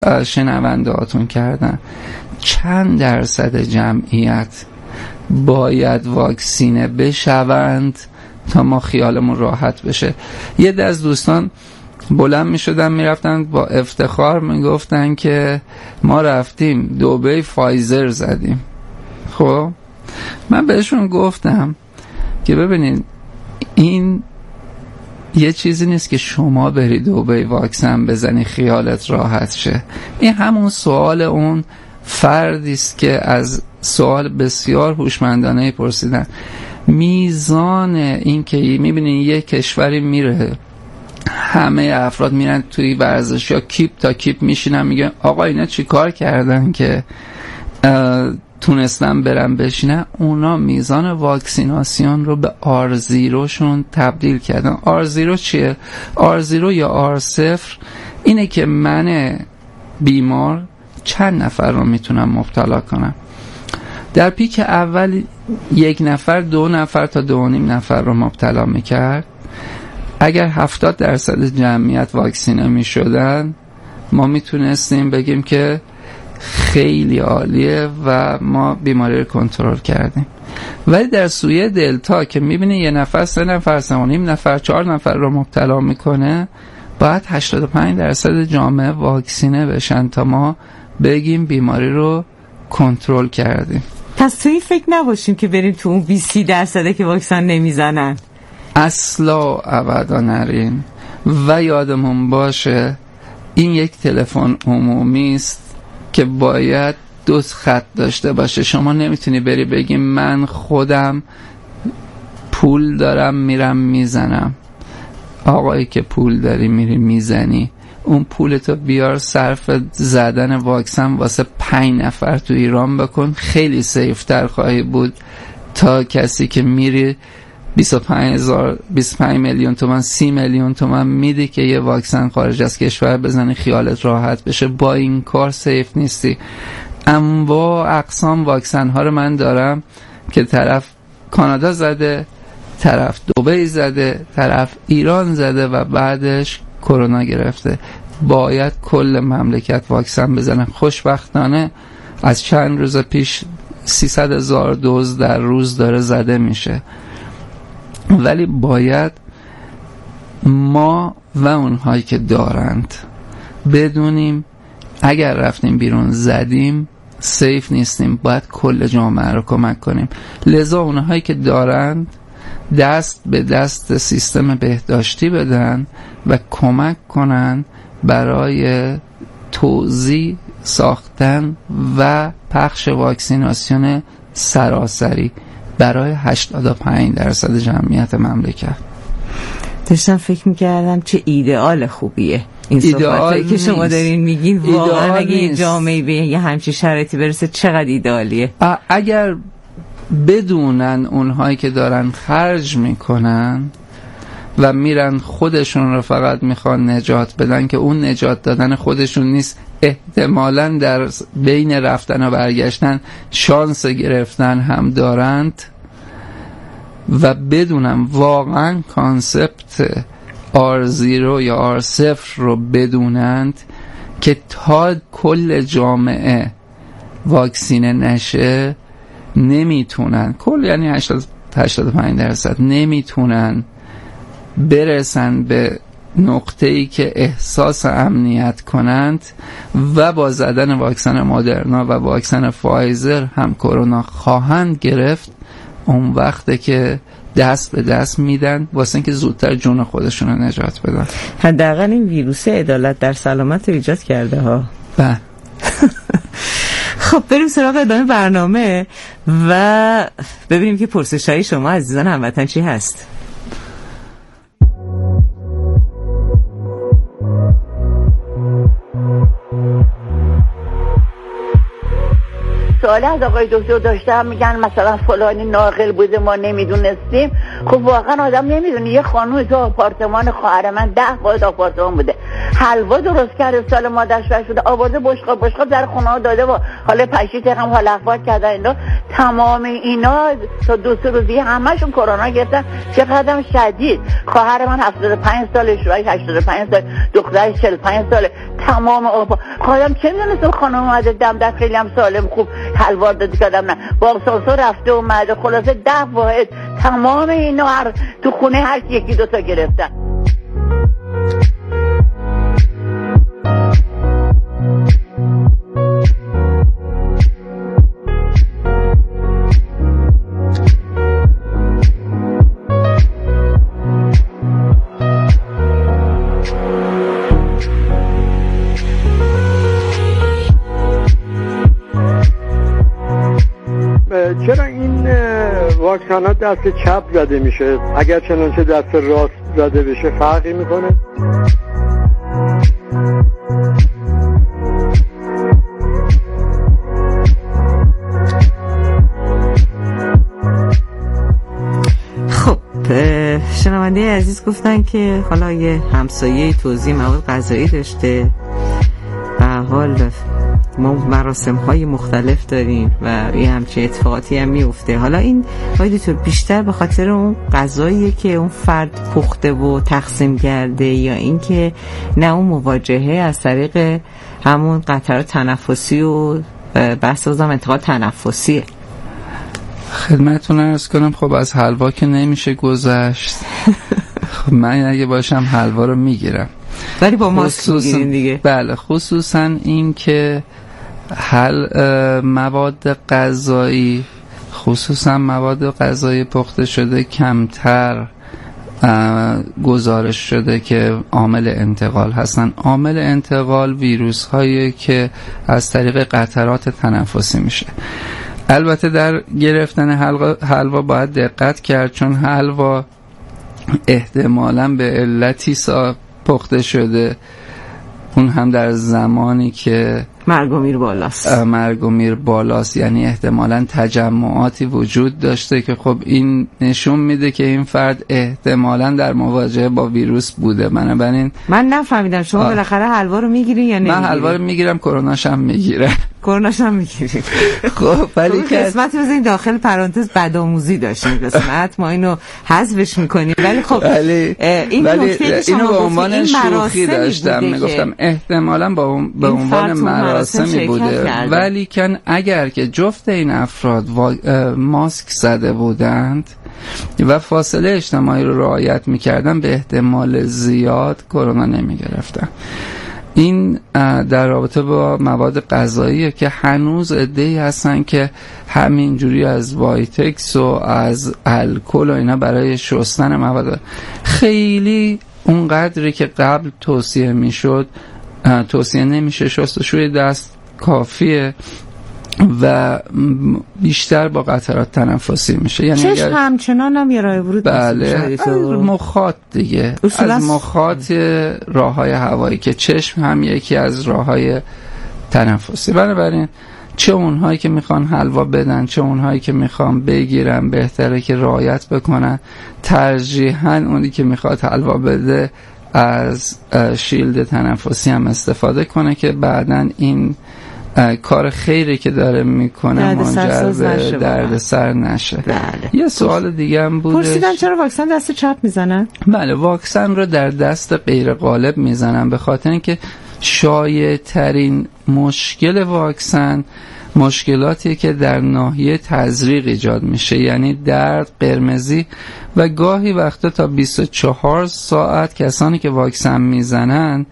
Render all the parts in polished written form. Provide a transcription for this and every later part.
شنونده هاتون کردن، چند درصد جمعیت باید واکسینه بشوند تا ما خیالمون راحت بشه. یه دسته از دوستان بلند می شدن می رفتن با افتخار می گفتن که ما رفتیم دبی فایزر زدیم. خب من بهشون گفتم که ببینید این یه چیزی نیست که شما بری دبی واکسن بزنی خیالت راحت شه. این همون سوال اون فردی است که از سوال بسیار هوشمندانه پرسیدن. میزان این که میبینین یه کشوری میره همه افراد میرن توی ورزش یا کیپ تا کیپ میشینن میگن آقا اینا چی کار کردن که تونستن برن بشینن، اونا میزان واکسیناسیون رو به R0 شون تبدیل کردن. R0 چیه؟ R0 یا R0 اینه که من بیمار چند نفر رو میتونم مبتلا کنم. در پیک اول 1 نفر 2 نفر تا 2.5 نفر رو مبتلا میکرد. اگر 70% جمعیت واکسینه میشدن ما میتونستیم بگیم که خیلی عالیه و ما بیماری رو کنترل کردیم. ولی در سویه دلتا که میبینی 1 نفر 3 نفر 3.5 نفر 4 نفر رو مبتلا میکنه، باید 85% جامعه واکسینه بشن تا ما بگیم بیماری رو کنترل کردیم. پس توی فکر نباشیم که بریم تو اون 20% که واکسن نمیزنن. اصلا ابدا نرین. و یادمون باشه این یک تلفن عمومی است که باید 2 خط داشته باشه. شما نمیتونی بری بگی من خودم پول دارم میرم میزنم. آقایی که پول داری میری میزنی، اون پولتو بیار صرف زدن واکسن واسه 5 نفر تو ایران بکن، خیلی سیفتر خواهی بود تا کسی که میری 25 میلیون تومان 30 میلیون تومان میدی که یه واکسن خارج از کشور بزنی خیالت راحت بشه. با این کار سیف نیستی. انواع اقسام واکسن ها رو من دارم که طرف کانادا زده، طرف دبی زده، طرف ایران زده و بعدش کرونا گرفته. باید کل مملکت واکسن بزنن. خوشبختانه از چند روز پیش 300,000 دوز در روز داره زده میشه. ولی باید ما و اونهایی که دارند بدونیم اگر رفتیم بیرون زدیم سیف نیستیم، باید کل جامعه رو کمک کنیم. لذا اونهایی که دارند دست به دست سیستم بهداشتی بدن و کمک کنن برای توزیع ساختن و پخش واکسیناسیون سراسری برای 85% جمعیت مملکت. داشتم فکر میکردم چه ایدئال خوبیه این صحبتایی که شما دارین میگین. واقعا اگه این جامعه به یه همچین شرایطی برسه چقدر ایدئالیه. اگر بدونن اونهایی که دارن خرج میکنن و میرن خودشون رو فقط میخوان نجات بدن که اون نجات دادن خودشون نیست، احتمالاً در بین رفتن و برگشتن شانس گرفتن هم دارند و بدونم واقعا کانسپت R0 یا R0 رو بدونند که تا کل جامعه واکسینه نشه نمیتونن، کل یعنی 85% نمیتونن برسن به نقطه‌ای که احساس امنیت کنند و با زدن واکسن مدرنا و واکسن فایزر هم کرونا خواهند گرفت. اون وقته که دست به دست میدن واسه اینکه زودتر جون خودشون رو نجات بدن. حداقل این ویروس عدالت در سلامت رو ایجاد کرده ها. بله. خب بریم سراغ ادامه برنامه و ببینیم که پرسش‌های شما عزیزان هموطن چی هست. سوال از آقای دکتر داشتم، میگن مثلا فلانی ناقل بوده ما نمیدونستیم، خب واقعا آدم نمیدونه. یه خانوم تو آپارتمان خواهر من 10 واحد آپارتمان بوده، حلوا درست کرده، سال مادرش بر شده، آورده بشقاب در خونه ها داده و حالا پشیت هم حال احوال کردن اینا. تمام اینا تا 2-3 روزی همشون کرونا گرفتن. چقدر شدید. خواهر من 75 ساله، شوهرش 85 سال، دخترش 45 ساله. تمام خودم چه میدونستم خانم اومده دم در خیلی هم سالم خوب حلوا داده کردم، نه با آسانسور رفته اومده، خلاصه 10 واحد تمام اینا تو خونه هر یکی 2 تا گرفتن. چرا این واکسن دست چپ زده میشه؟ اگر چنانچه دست راست زده بشه فرقی میکنه؟ خب شنونده عزیز گفتن که حالا یه همسایه توزیع مواد غذایی داشته، به حال ما مراسم های مختلف داریم و یه همچه اتفاقاتی هم میفته. حالا این آقای دکتر بیشتر به خاطر اون غذاییه که اون فرد پخته و تقسیم کرده، یا این که نه اون مواجهه از طریق همون قطرات تنفسی و بحث بازم انتقال تنفسیه؟ خدمتتون عرض کنم خب از حلوا که نمیشه گذشت. خب من اگه باشم حلوا رو میگیرم، ولی با ماسک میگیرین دیگه. بله، خصوصا این که مواد غذایی، خصوصا مواد غذایی پخته شده کمتر گزارش شده که عامل انتقال هستن. عامل انتقال ویروس هایی که از طریق قطرات تنفسی میشه. البته در گرفتن حلوا باید دقت کرد، چون حلوا احتمالاً به علتی پخته شده، اون هم در زمانی که مرگ و میر بالاست، یعنی احتمالاً تجمعاتی وجود داشته که خب این نشون میده که این فرد احتمالاً در مواجهه با ویروس بوده. بنابراین من نفهمیدم شما بالاخره حلوا رو میگیری یا نمیگیری؟ من حلوا رو میگیرم، کروناش هم میگیرم. میگیریم. خب ولی که قسمت بزنید داخل پرانتز بدآموزی داشتیم قسمت، ما اینو حذفش میکنیم، ولی خب این نکته که شما به عنوان شوخی داشتم میگفتم احتمالاً به عنوان مراسمی بوده، ولی کن اگر که جفت این افراد ماسک زده بودند و فاصله اجتماعی رو رعایت میکردن، به احتمال زیاد کرونا نمیگرفتن. این در رابطه با مواد غذاییه که هنوز عده‌ای هستن که همینجوری از وایتکس و از الکل و اینا برای شستن مواد، خیلی اونقدری که قبل توصیه میشد توصیه نمیشه. شستشوی دست کافیه و بیشتر با قطرات تنفسی میشه. یعنی چشم همچنان هم یه راه ورود بله، از مخاط دیگه، از مخاط راههای هوایی که چشم هم یکی از راههای تنفسی. بنابراین چه اونهایی که میخوان حلوا بدن چه اونهایی که میخوان بگیرن بهتره که رعایت بکنن. ترجیحاً اونی که میخواد حلوا بده از شیلد تنفسی هم استفاده کنه که بعداً این کار خیری که داره میکنه منجر به دردسر نشه. بله. یه سوال دیگه هم بودش، پرسیدن چرا واکسن دست چپ میزنن؟ بله، واکسن رو در دست غیر غالب میزنن به خاطر اینکه شایع ترین مشکل واکسن مشکلاتی که در ناحیه تزریق ایجاد میشه، یعنی درد، قرمزی و گاهی وقتا تا 24 ساعت کسانی که واکسن میزنن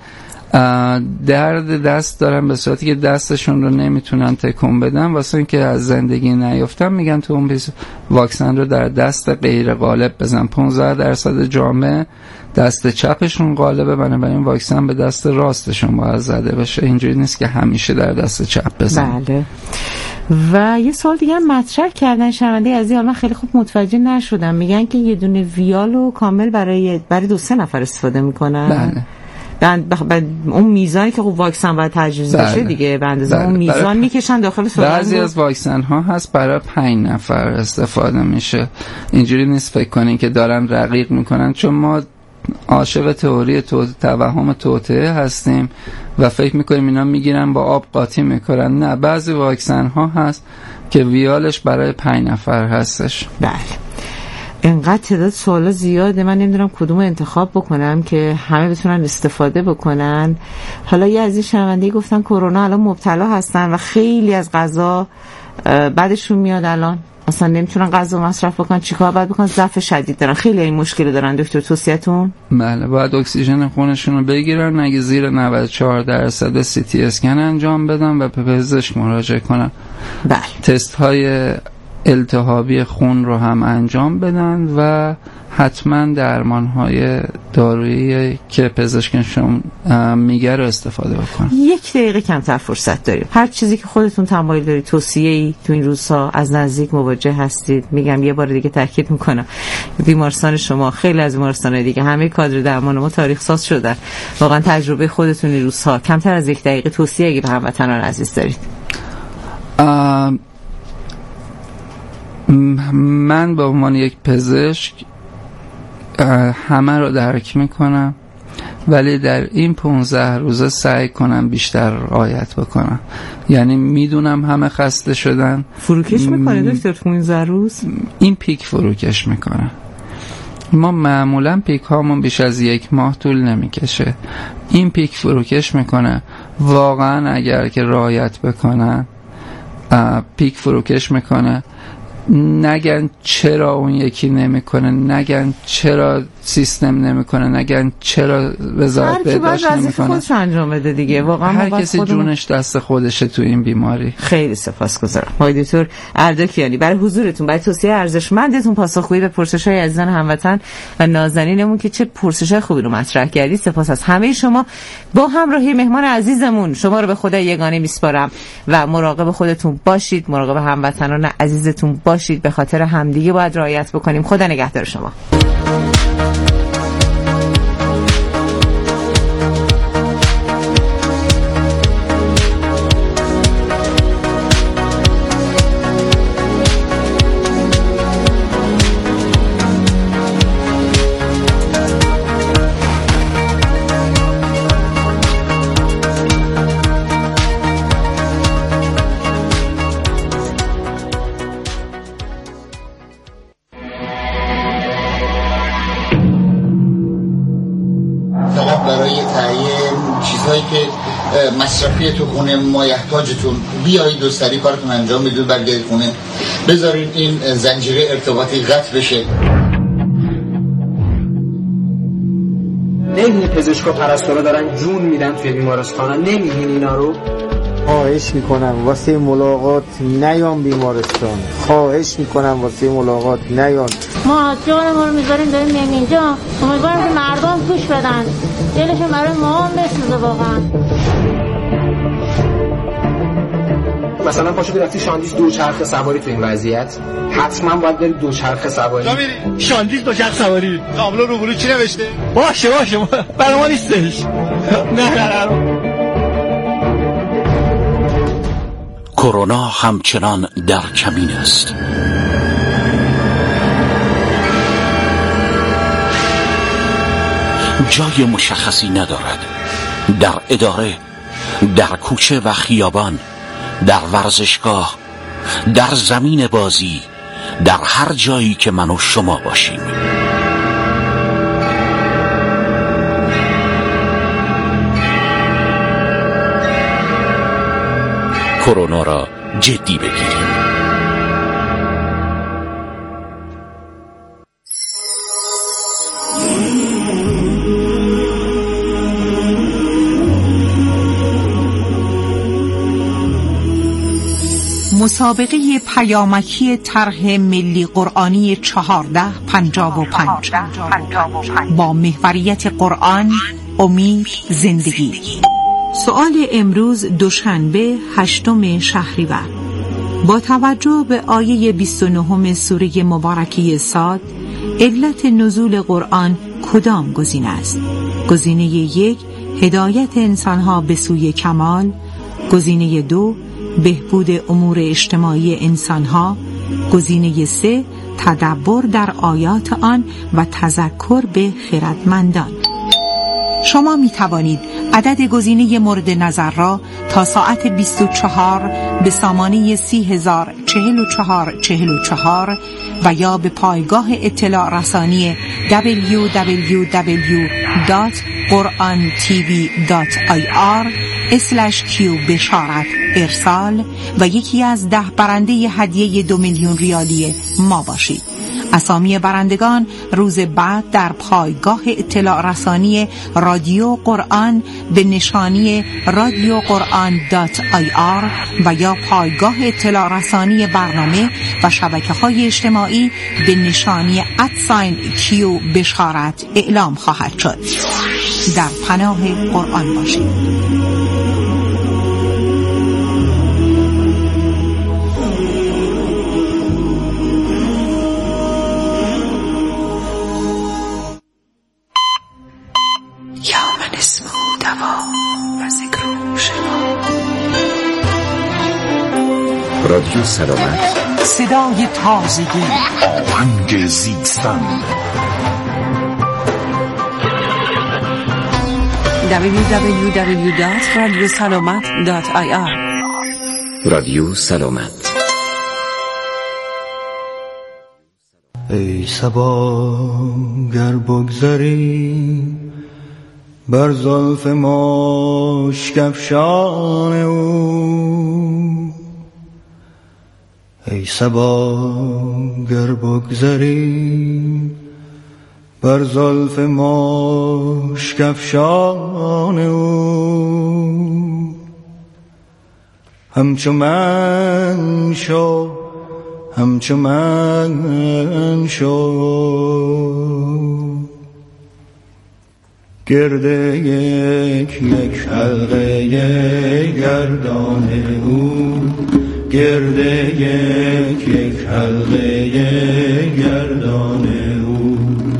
درد دست دارن به صورتی که دستشون رو نمیتونن تکون بدن، واسه اینکه از زندگی نیفتن میگن تو اون واکسن رو در دست غیر غالب بزن. 15% جامعه دست چپشون غالبه، بنابراین واکسن به دست راستشون باید زده بشه. اینجوری نیست که همیشه در دست چپ بزن. بله. و یه سوال دیگه هم مطرح کردن شنونده عزیز، حالا من خیلی خوب متوجه نشدم، میگن که یه دونه ویالو کامل برای 2-3 نفر استفاده میکنن. بله. اون میزانی که خب واکسن باید تجویز بشه دیگه به اندازه اون میزان میکشن داخل سوراخ. بعضی از واکسن ها هست برای 5 نفر استفاده میشه. اینجوری نیست فکر کنین که دارن رقیق میکنن، چون ما عاشق تئوری توهم توطئه هستیم و فکر میکنیم اینا میگیرن با آب قاطی میکنن. نه، بعضی واکسن ها هست که ویالش برای 5 نفر هستش. بله. اینقدر تعداد سوالا زیاده، من نمیدونم کدوم انتخاب بکنم که همه بتونن استفاده بکنن. حالا یه از این شنونده گفتن کرونا الان مبتلا هستن و خیلی از غذا بعدشون میاد، الان اصلا نمیتونن غذا مصرف بکنن، چیکار باید بکنن؟ ضعف شدید دارن، خیلی این مشکل دارن. دکتر توصیه‌تون؟ بله، باید اکسیژن خونشون رو بگیرن، اگه زیر 94% CT اسکن انجام بدن و به پزشک مراجعه کنن. بله. تست های التهابی خون رو هم انجام بدن و حتما درمان‌های دارویی که پزشکشون میگه رو استفاده بکنن. 1 دقیقه کمتر فرصت داریم. هر چیزی که خودتون تمایل دارید، توصیه‌ای تو این روزها از نزدیک مواجه هستید، میگم یه بار دیگه تاکید میکنم، بیمارستان شما، خیلی از بیمارستان‌های دیگه، همه کادر درمان ما تاریخ ساز شدن. واقعا تجربه خودتون این روزها، کمتر از 1 دقیقه توصیه اگه به هموطنان عزیز دارید. من به عنوان یک پزشک همه رو درک میکنم، ولی در این 15 روزه سعی کنم بیشتر رعایت بکنم. یعنی میدونم همه خسته شدن. فروکش میکنه دکتر تو 15 روز؟ این پیک فروکش میکنه. ما معمولا پیک هامون بیش از 1 ماه طول نمیکشه. این پیک فروکش میکنه. واقعا اگر که رعایت بکنن پیک فروکش میکنه. نگن چرا اون یکی نمیکنه، نگن چرا سیستم نمیکنه، نگن چرا وزارت بهداشت نمیکنه. هر کی باید خودش انجام بده دیگه. واقعا هر کسی جونش دست خودشه تو این بیماری. خیلی سپاسگزارم آقای دکتر اردکیانی برای حضورتون، برای توصیه ارزشمندتون، پاسخگویی به پرسش‌های عزیزان هموطن و نازنینمون که چه پرسش‌های خوبی رو مطرح کردید. سپاس از همه شما. با همراهی مهمان عزیزمون شما رو به خدای یگانه میسپارم و مراقب خودتون باشید، مراقب هموطنان عزیزتون باشید. به خاطر همدیگه باید رعایت بکنیم. خدا نگهدار شما. مصرفی تو خونه مایحتاجتون بیایید و سریع کارتون انجام بدید، برگردید خونه، بذارید این زنجیره ارتباطی قطع بشه. نمیدونی پزشکا پرستارا دارن جون میدن توی بیمارستانا، نمیدونی اینا رو؟ خواهش میکنم واسه ملاقات نیام بیمارستان، خواهش میکنم واسه ملاقات نیام. ما جانمون رو میذاریم داریم میام اینجا، امیدوارم که مردم گوش بدن، دلشون برای ما هم بسوزه. واقعا مثلا پاشو رفتی شاندیز دوچرخه سواری تو این وضعیت، حتما باید بری دوچرخه سواری. جا میری شاندیز دوچرخه سواری، تابلو روبرو چی نوشته؟ باشه برای ما نیستش. نه کرونا همچنان در کمین است. جای مشخصی ندارد. در اداره، در کوچه و خیابان، در ورزشگاه، در زمین بازی، در هر جایی که من و شما باشیم. کرونا را جدی بگیریم. مسابقه پیامکی طرح ملی قرآنی 1455 با محوریت قرآن، امید، زندگی. سؤال امروز دوشنبه 8 شهریور. با توجه به آیه 29 سوره مبارکه صاد، علت نزول قرآن کدام گزینه است؟ گزینه 1 هدایت انسانها به سوی کمال. گزینه 2، بهبود امور اجتماعی انسانها. گزینه 3، تدبر در آیات آن و تذکر به خردمندان. شما می توانید عدد گزینه مورد نظر را تا ساعت 24 به سامانه 30,044 و یا به پایگاه اطلاع رسانی www.qurantv.ir/q بشارت ارسال و یکی از 10 برنده هدیه 2 میلیون ریالی ما باشید. اسامی برندگان روز بعد در پایگاه اطلاع رسانی رادیو قرآن به نشانی radioquran.ir و یا پایگاه اطلاع رسانی برنامه و شبکه‌های اجتماعی به نشانی @q بشارت اعلام خواهد شد. در پناه قرآن باشید. رادیو سلامت، صدای تازگی، آهنگ زیستن. www.radiosalamat.ir رادیو سلامت. ای صبا گر بگذری بر زلف مشک افشان او، ای صبا گر بگذری بر زلف مشک افشان او، همچو من شو همچو من شو، گرد یک حلقه گردان او، گرد یک حلقه گردان او.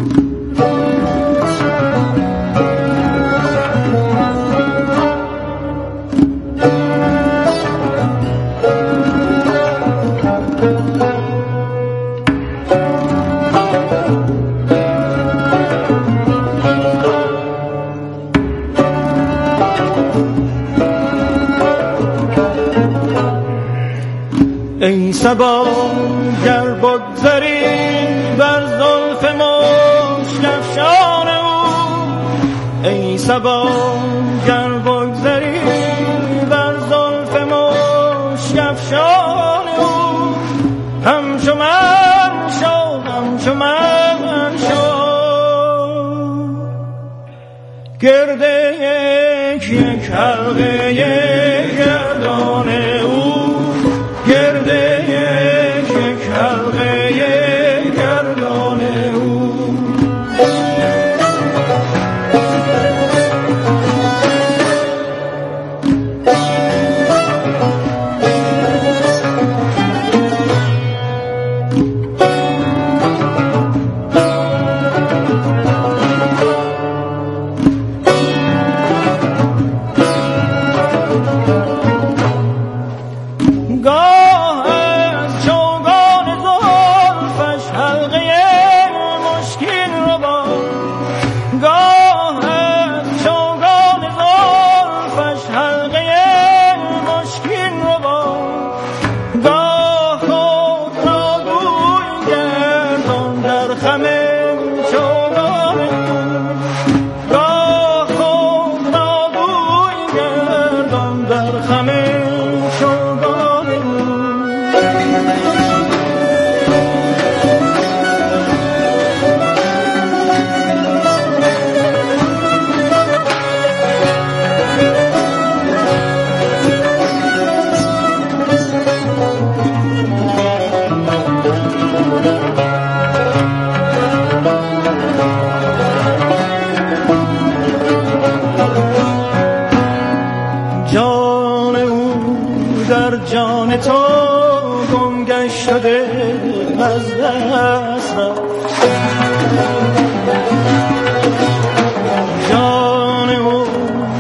ای صبا گر بگذری بر زلف مشک افشان او، ای صبا گر بگذری بر زلف مشک افشان او، همچو من شو همچو من شو، گرد یک حلقه گردان او، گرد یک حلقه گردان او. جان تو گم گشته از دست رفت، جان او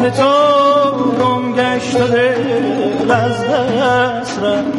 یاد تو گم گشت و دل از دست رفت.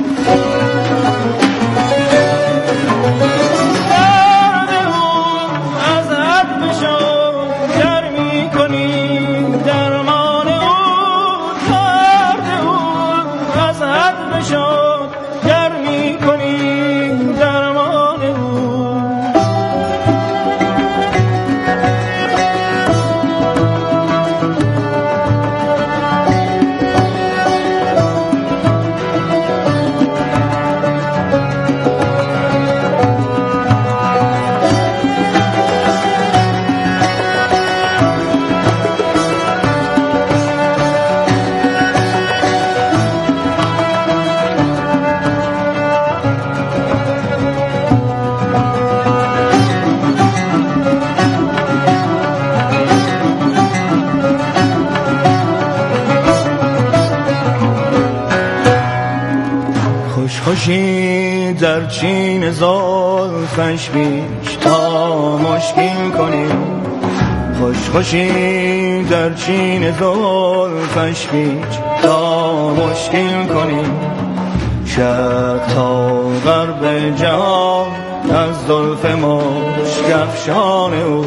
خوشی در چین زلفش بیش تا مشکین کنیم، خوشی در چین زلفش بیش تا مشکین کنیم، شرق تا غرب جهان از زلف مشک افشان او.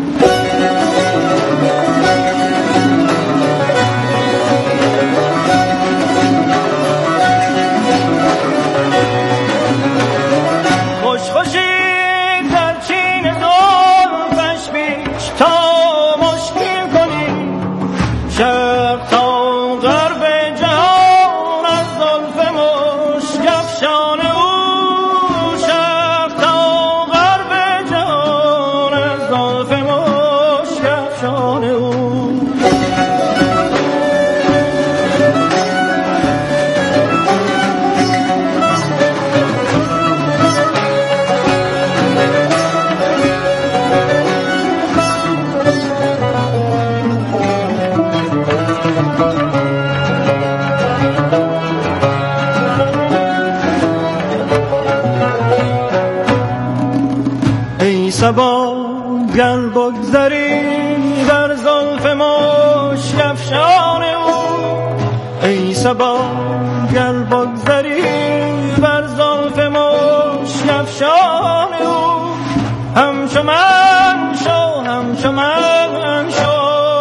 صبا گر بگذری در زلف مشک افشان او، ای صبا گر بگذری بر زلف مشک افشان او، همچو من شو همچو من شو،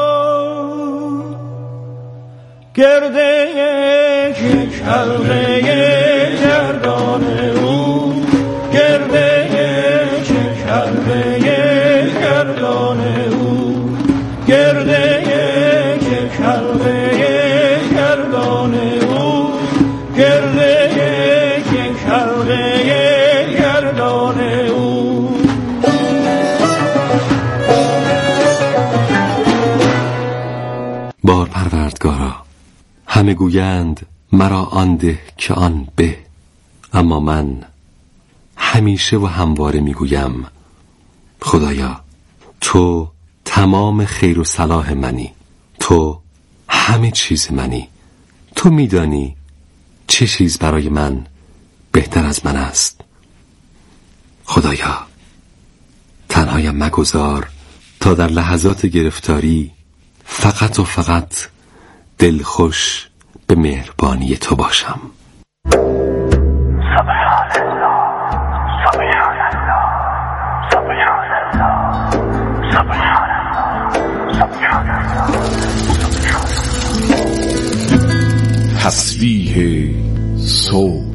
گرد یک حلقه گردان او، گرد گردان او، گرد یک حلقه گردان او، گرد یک حلقه گردان او. بار پروردگارا، همه گویند مرا آن ده که آن به، اما من همیشه و همواره میگویم خدایا تو تمام خیر و صلاح منی، تو همه چیز منی، تو میدانی چه چیز برای من بهتر از من است. خدایا تنهایم مگذار تا در لحظات گرفتاری فقط و فقط دلخوش به مهربانی تو باشم. تسبیح صبح.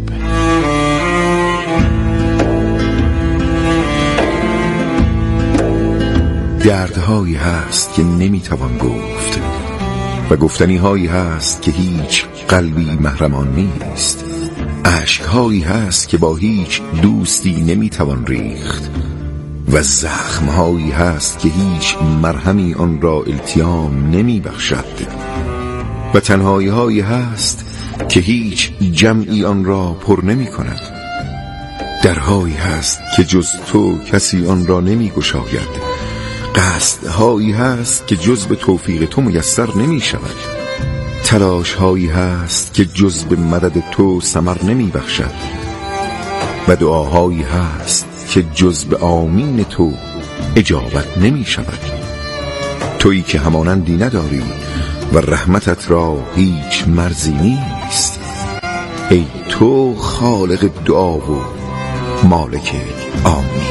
دردهایی هست که نمیتوان گفت و گفتنی هایی هست که هیچ قلبی محرمان نیست، اشکهایی هست که با هیچ دوستی نمیتوان ریخت و زخمهایی هست که هیچ مرهمی آن را التیام نمی بخشد و تنهایی هایی هست که هیچ جمعی آن را پر نمی کند. درهایی هست که جز تو کسی آن را نمی گشاید، قصدهایی هست که جز به توفیق تو میسر نمی شود، تلاشهایی هست که جز به مدد تو ثمر نمی بخشد و دعاهایی هست که جز به آمین تو اجابت نمی شود. تویی که همانندی نداری و رحمتت را هیچ مرزی نیست. ای تو خالق دعا و مالک آمین.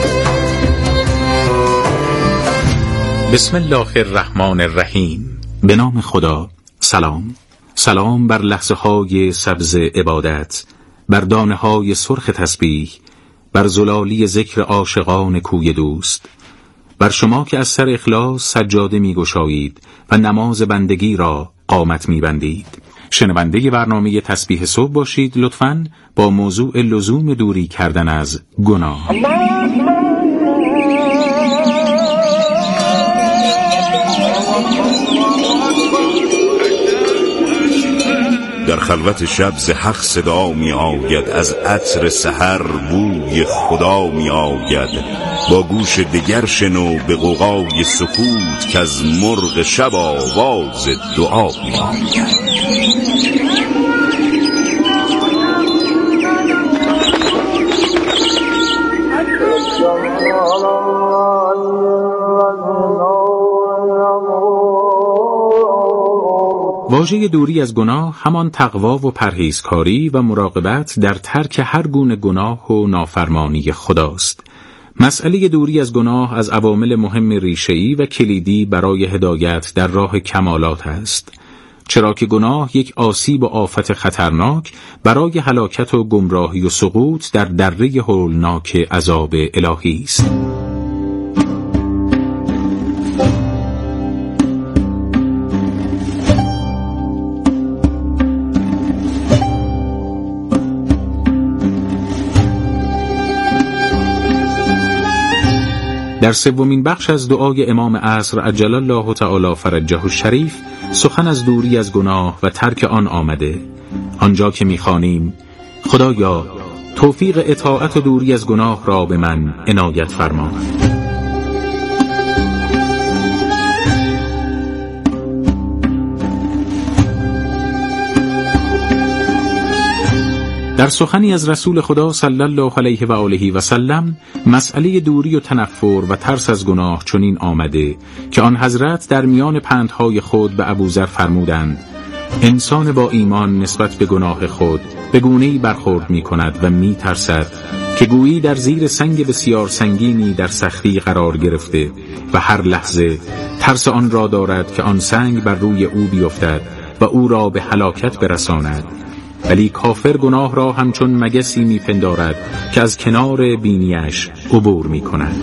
بسم الله الرحمن الرحیم. به نام خدا. سلام بر لحظه های سبز عبادت، بر دانه های سرخ تسبیح، بر زلالی ذکر عاشقان کوی دوست، بر شما که از سر اخلاص سجاده می گشایید و نماز بندگی را قامت می بندید. شنونده برنامه تسبیح صبح باشید. لطفاً با موضوع لزوم دوری کردن از گناه. در خلوت شب ز حق صدا می آید، از عطر سحر بوی خدا می آید. با گوش دگر شنو به غوغای سکوت، که از مرغ شب آواز دعا می آید. واژه دوری از گناه همان تقوا و پرهیزکاری و مراقبت در ترک هر گونه گناه و نافرمانی خداست. مسئله دوری از گناه از عوامل مهم ریشه‌ای و کلیدی برای هدایت در راه کمالات است، چرا که گناه یک آسیب و آفت خطرناک برای هلاکت و گمراهی و سقوط در دره هولناک عذاب الهی است. در سومین بخش از دعای امام عصر عجل الله تعالی فرجه الشریف سخن از دوری از گناه و ترک آن آمده، آنجا که می‌خوانیم: خدایا توفیق اطاعت و دوری از گناه را به من عنایت فرما. در سخنی از رسول خدا صلی الله علیه و آله و سلم مسئله دوری و تنفر و ترس از گناه چنین آمده که آن حضرت در میان پندهای خود به ابوذر فرمودند: انسان با ایمان نسبت به گناه خود به گونه‌ای برخورد می کند و می ترسد که گویی در زیر سنگ بسیار سنگینی در سختی قرار گرفته و هر لحظه ترس آن را دارد که آن سنگ بر روی او بیفتد و او را به هلاکت برساند. ولی کافر گناه را همچون مگسی میپندارد که از کنار بینیش عبور میکند.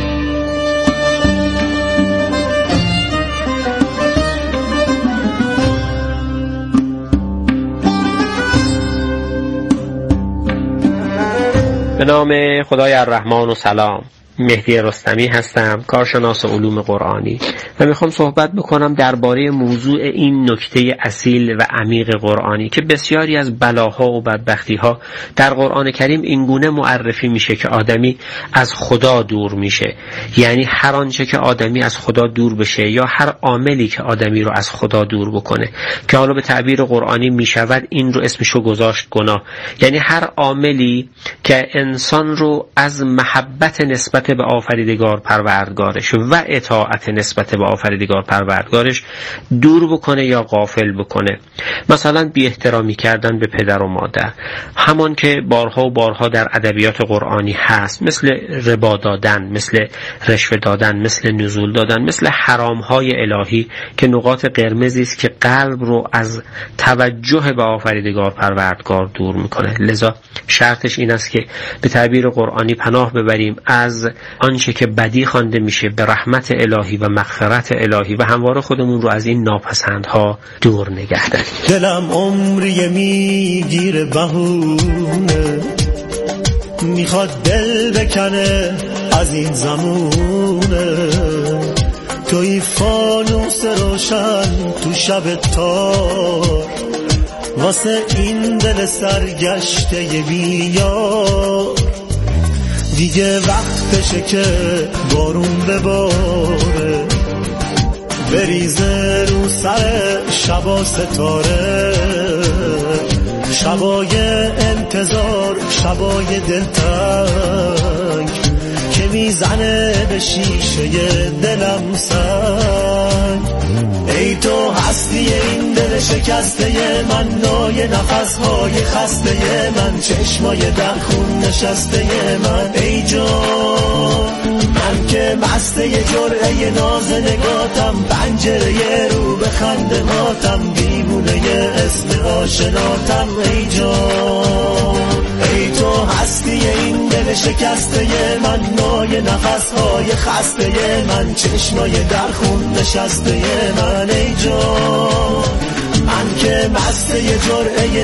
به نام خدای الرحمن و سلام. مهدی رستمی هستم، کارشناس علوم قرآنی، و میخوام صحبت بکنم درباره موضوع این نکته اصیل و عمیق قرآنی که بسیاری از بلاها و بدبختیها در قرآن کریم اینگونه معرفی میشه که آدمی از خدا دور میشه. یعنی هر آنچه که آدمی از خدا دور بشه یا هر عاملی که آدمی رو از خدا دور بکنه، که حالا به تعبیر قرآنی میشود این رو اسمشو گذاشت گناه. یعنی هر عاملی که انسان رو از محبت نسبت به آفریدگار پروردگارش و اطاعت نسبت به آفریدگار پروردگارش دور بکنه یا غافل بکنه. مثلا بی احترامی کردن به پدر و مادر، همان که بارها و بارها در ادبیات قرآنی هست، مثل ربا دادن، مثل رشوه دادن، مثل نزول دادن، مثل حرامهای الهی که نقاط قرمزی است که قلب رو از توجه به آفریدگار پروردگار دور میکنه. لذا شرطش این است که به تعبیر قرآنی پناه ببریم از آنچه که بدی خوانده میشه به رحمت الهی و مغفرت الهی و همواره خودمون رو از این ناپسندها دور نگه داریم. دلم عمری میگیره بهونه، میخواد دل بکنه از این زمونه، توی فانوس روشن تو شب تار، واسه این دل سرگشته بیار، دیگه وقتشه که بارون بباره، بریزه رو سر شبا ستاره، شبای انتظار، شبای دلتنگ که میزنه به شیشه دلم سنگ. ای تو هستی این دل شکسته من، نای نفسهای خسته من، چشمای در خون نشسته من. ای جان من که مسته جرعه ناز نگاتم، پنجره رو به خندهاتم، دیوونه اسم آشناتم. ای جان ای تو هستی این دل شکسته من، نای نفسهای خسته من، چشمای در خون نشسته من. ای جان من که مسته جرعه